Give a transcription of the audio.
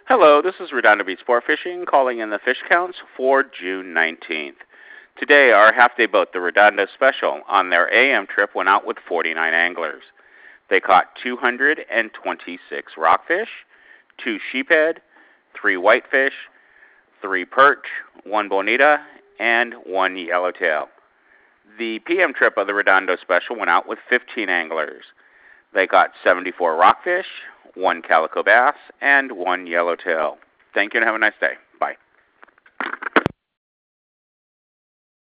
Hello, this is Redondo Beach Sport Fishing calling in the fish counts for June 19th. Today, our half-day boat, the Redondo Special, on their AM trip went out with 49 anglers. They caught 226 rockfish, 2 sheephead, 3 whitefish, 3 perch, 1 bonita, and 1 yellowtail. The PM trip of the Redondo Special went out with 15 anglers. They caught 74 rockfish, 1 calico bass, and 1 yellowtail. Thank you and have a nice day.